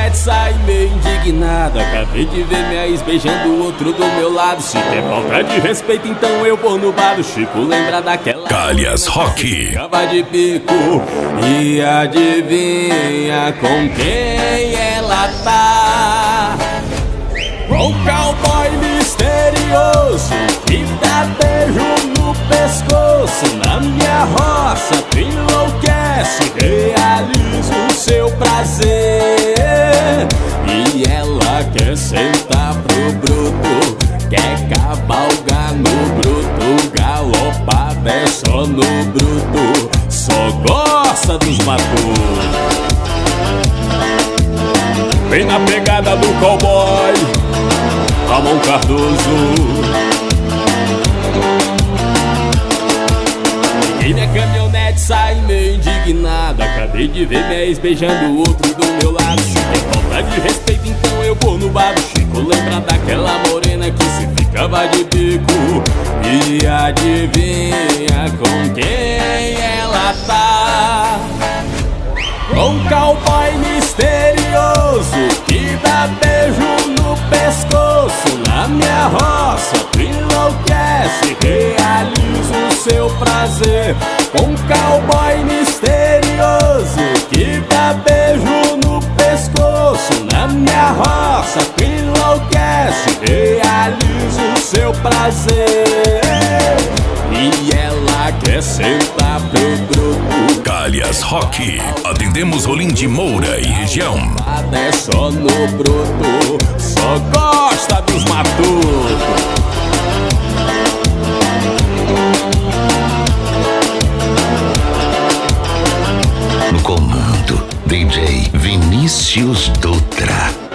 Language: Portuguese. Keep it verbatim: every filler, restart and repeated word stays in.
caminhonete, saí meio indignado. Acabei de ver minha ex beijando o outro do meu lado. Se quer falta de respeito, então eu vou no bar do Chico. Lembra daquela Calhas Rock. Ficava de pico e adivinha com quem ela tá? Com um cowboy misterioso que dá beijo no pescoço. Na minha roça tu enlouquece, realiza o seu prazer. E ela quer sentar pro bruto, quer cavalgar no bruto, galopada é só no bruto, só gosta dos matutos. Vem na pegada do cowboy Ramon Cardoso. E minha caminhonete, saí meio indignado. Acabei de ver minha ex beijando o outro do meu lado. Se tem falta de respeito, então eu vou no bar do Chico. Lembra daquela morena que se ficava de bico? E adivinha com quem ela tá? Com um cowboy misterioso que dá beijo no pescoço. Na minha roça tu enlouquece, realiza o seu prazer. Com um cowboy misterioso que dá beijo no pescoço. Na minha roça tu enlouquece, realiza o seu prazer. E ela quer sentar pro bruto. Calhas Rock. Atendemos Rolim de Moura e região. É só no bruto, só gosta dos matutos. No comando, D J Vinícius Dutra.